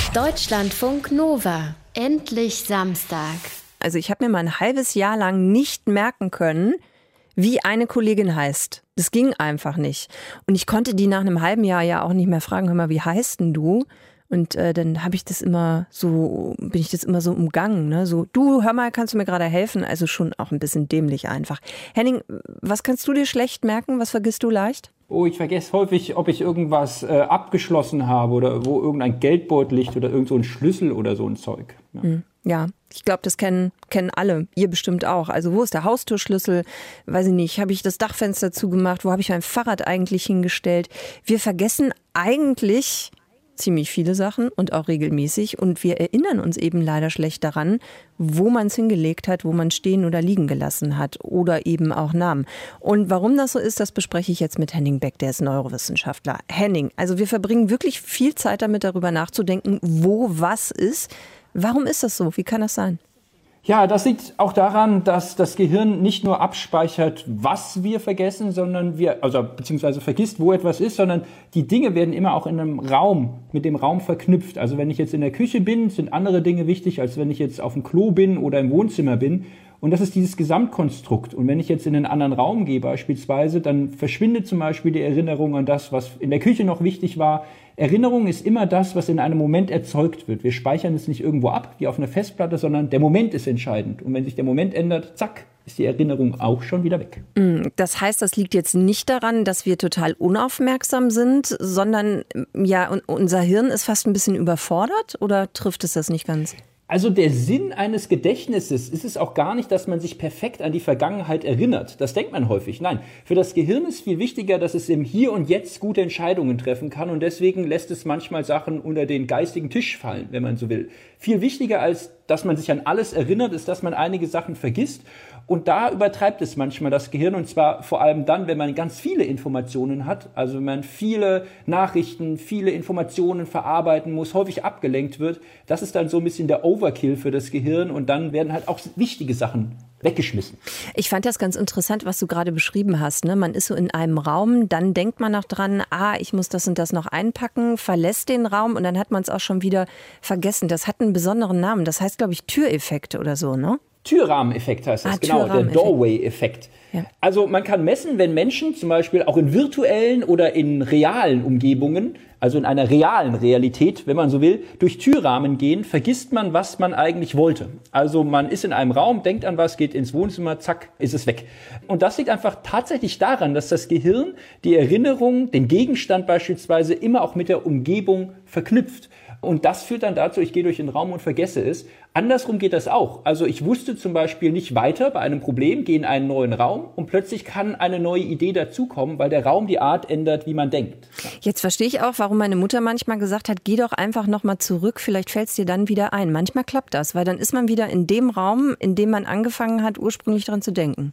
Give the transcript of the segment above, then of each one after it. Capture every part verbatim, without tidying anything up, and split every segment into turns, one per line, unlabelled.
Deutschlandfunk Nova. Endlich Samstag.
Also ich habe mir mal ein halbes Jahr lang nicht merken können, wie eine Kollegin heißt. Das ging einfach nicht. Und ich konnte die nach einem halben Jahr ja auch nicht mehr fragen, hör mal, wie heißt denn du? Und äh, dann habe ich das immer so, bin ich das immer so umgangen, ne? So, du, hör mal, kannst du mir gerade helfen? Also schon auch ein bisschen dämlich einfach. Henning, was kannst du dir schlecht merken? Was vergisst du leicht?
Oh, ich vergesse häufig, ob ich irgendwas äh, abgeschlossen habe oder wo irgendein Geldbeutel liegt oder irgend so ein Schlüssel oder so ein Zeug. Ja,
mhm. Ja, ich glaube, das kennen, kennen alle. Ihr bestimmt auch. Also wo ist der Haustürschlüssel? Weiß ich nicht. Habe ich das Dachfenster zugemacht? Wo habe ich mein Fahrrad eigentlich hingestellt? Wir vergessen eigentlich ziemlich viele Sachen und auch regelmäßig. Und wir erinnern uns eben leider schlecht daran, wo man es hingelegt hat, wo man stehen oder liegen gelassen hat oder eben auch Namen. Und warum das so ist, das bespreche ich jetzt mit Henning Beck, der ist Neurowissenschaftler. Henning, also wir verbringen wirklich viel Zeit damit, darüber nachzudenken, wo was ist. Warum ist das so? Wie kann das sein?
Ja, das liegt auch daran, dass das Gehirn nicht nur abspeichert, was wir vergessen, sondern wir, also beziehungsweise vergisst, wo etwas ist, sondern die Dinge werden immer auch in einem Raum, mit dem Raum verknüpft. Also wenn ich jetzt in der Küche bin, sind andere Dinge wichtig, als wenn ich jetzt auf dem Klo bin oder im Wohnzimmer bin. Und das ist dieses Gesamtkonstrukt. Und wenn ich jetzt in einen anderen Raum gehe beispielsweise, dann verschwindet zum Beispiel die Erinnerung an das, was in der Küche noch wichtig war. Erinnerung ist immer das, was in einem Moment erzeugt wird. Wir speichern es nicht irgendwo ab, wie auf einer Festplatte, sondern der Moment ist entscheidend. Und wenn sich der Moment ändert, zack, ist die Erinnerung auch schon wieder weg.
Das heißt, das liegt jetzt nicht daran, dass wir total unaufmerksam sind, sondern ja, unser Hirn ist fast ein bisschen überfordert, oder trifft es das nicht ganz?
Also der Sinn eines Gedächtnisses ist es auch gar nicht, dass man sich perfekt an die Vergangenheit erinnert. Das denkt man häufig. Nein, für das Gehirn ist viel wichtiger, dass es im Hier und Jetzt gute Entscheidungen treffen kann. Und deswegen lässt es manchmal Sachen unter den geistigen Tisch fallen, wenn man so will. Viel wichtiger, als dass man sich an alles erinnert, ist, dass man einige Sachen vergisst. Und da übertreibt es manchmal das Gehirn, und zwar vor allem dann, wenn man ganz viele Informationen hat, also wenn man viele Nachrichten, viele Informationen verarbeiten muss, häufig abgelenkt wird. Das ist dann so ein bisschen der Overkill für das Gehirn, und dann werden halt auch wichtige Sachen weggeschmissen.
Ich fand das ganz interessant, was du gerade beschrieben hast, ne? Man ist so in einem Raum, dann denkt man noch dran, ah, ich muss das und das noch einpacken, verlässt den Raum und dann hat man es auch schon wieder vergessen. Das hat einen besonderen Namen, das heißt, glaube ich, Türeffekt oder so, ne?
Türrahmeneffekt heißt das,
ah,
genau, der Doorway-Effekt. Ja. Also man kann messen, wenn Menschen zum Beispiel auch in virtuellen oder in realen Umgebungen, also in einer realen Realität, wenn man so will, durch Türrahmen gehen, vergisst man, was man eigentlich wollte. Also man ist in einem Raum, denkt an was, geht ins Wohnzimmer, zack, ist es weg. Und das liegt einfach tatsächlich daran, dass das Gehirn die Erinnerung, den Gegenstand beispielsweise, immer auch mit der Umgebung verknüpft. Und das führt dann dazu, ich gehe durch den Raum und vergesse es. Andersrum geht das auch. Also ich wusste zum Beispiel nicht weiter bei einem Problem, gehe in einen neuen Raum und plötzlich kann eine neue Idee dazukommen, weil der Raum die Art ändert, wie man denkt.
Jetzt verstehe ich auch, warum meine Mutter manchmal gesagt hat, geh doch einfach nochmal zurück, vielleicht fällt es dir dann wieder ein. Manchmal klappt das, weil dann ist man wieder in dem Raum, in dem man angefangen hat, ursprünglich dran zu denken.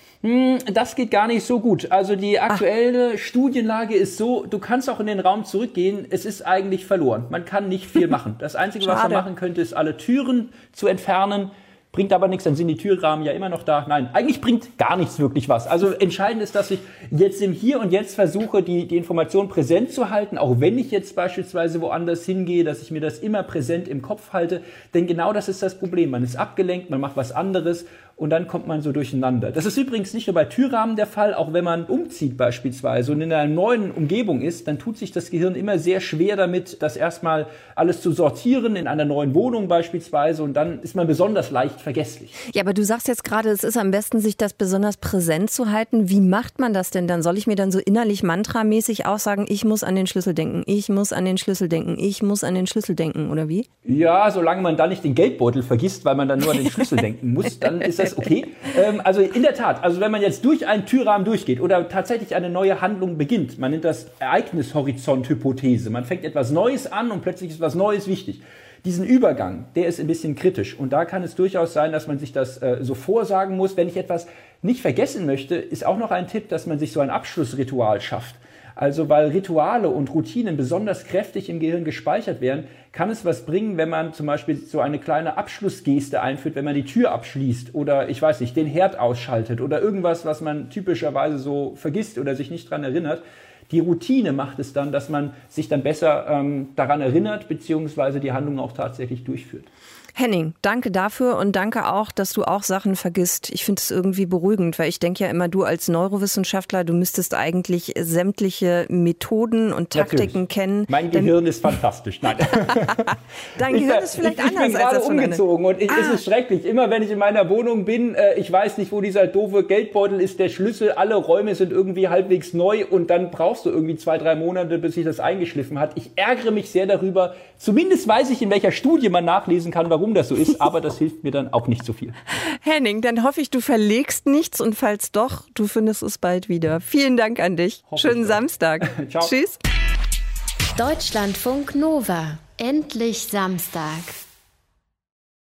Das geht gar nicht so gut. Also die aktuelle Ach. Studienlage ist so, du kannst auch in den Raum zurückgehen, es ist eigentlich verloren. Man kann nicht viel machen. Das Einzige, was man machen könnte, ist alle Türen zu entfernen. Bringt aber nichts, dann sind die Türrahmen ja immer noch da. Nein, eigentlich bringt gar nichts wirklich was. Also entscheidend ist, dass ich jetzt im Hier und Jetzt versuche, die, die Information präsent zu halten, auch wenn ich jetzt beispielsweise woanders hingehe, dass ich mir das immer präsent im Kopf halte. Denn genau das ist das Problem. Man ist abgelenkt, man macht was anderes und dann kommt man so durcheinander. Das ist übrigens nicht nur bei Türrahmen der Fall, auch wenn man umzieht beispielsweise und in einer neuen Umgebung ist, dann tut sich das Gehirn immer sehr schwer damit, das erstmal alles zu sortieren in einer neuen Wohnung beispielsweise, und dann ist man besonders leicht vergesslich.
Ja, aber du sagst jetzt gerade, es ist am besten, sich das besonders präsent zu halten. Wie macht man das denn dann? Soll ich mir dann so innerlich mantramäßig auch sagen, ich muss an den Schlüssel denken, ich muss an den Schlüssel denken, ich muss an den Schlüssel denken, oder wie?
Ja, solange man dann nicht den Geldbeutel vergisst, weil man dann nur an den Schlüssel denken muss, dann ist das okay. Ähm, also in der Tat, also wenn man jetzt durch einen Türrahmen durchgeht oder tatsächlich eine neue Handlung beginnt, man nennt das Ereignishorizont-Hypothese. Man fängt etwas Neues an und plötzlich ist was Neues wichtig. Diesen Übergang, der ist ein bisschen kritisch. Und da kann es durchaus sein, dass man sich das äh, so vorsagen muss. Wenn ich etwas nicht vergessen möchte, ist auch noch ein Tipp, dass man sich so ein Abschlussritual schafft. Also weil Rituale und Routinen besonders kräftig im Gehirn gespeichert werden, kann es was bringen, wenn man zum Beispiel so eine kleine Abschlussgeste einführt, wenn man die Tür abschließt oder, ich weiß nicht, den Herd ausschaltet oder irgendwas, was man typischerweise so vergisst oder sich nicht dran erinnert. Die Routine macht es dann, dass man sich dann besser ähm, daran erinnert, beziehungsweise die Handlung auch tatsächlich durchführt.
Henning, danke dafür und danke auch, dass du auch Sachen vergisst. Ich finde es irgendwie beruhigend, weil ich denke ja immer, du als Neurowissenschaftler, du müsstest eigentlich sämtliche Methoden und Taktiken
Natürlich.
kennen.
Mein Gehirn ist fantastisch. Nein.
Dein Gehirn ist vielleicht
ich, ich
anders
bin
als
gerade
das von
umgezogen und ich,
ah.
es ist schrecklich. Immer wenn ich in meiner Wohnung bin, äh, ich weiß nicht, wo dieser doofe Geldbeutel ist, der Schlüssel, alle Räume sind irgendwie halbwegs neu und dann brauchst du irgendwie zwei, drei Monate, bis sich das eingeschliffen hat. Ich ärgere mich sehr darüber. Zumindest weiß ich, in welcher Studie man nachlesen kann, warum das so ist, aber das hilft mir dann auch nicht so viel.
Henning, dann hoffe ich, du verlegst nichts und falls doch, du findest es bald wieder. Vielen Dank an dich.
Hoffe
Schönen Samstag.
Ciao.
Tschüss.
Deutschlandfunk Nova. Endlich Samstag.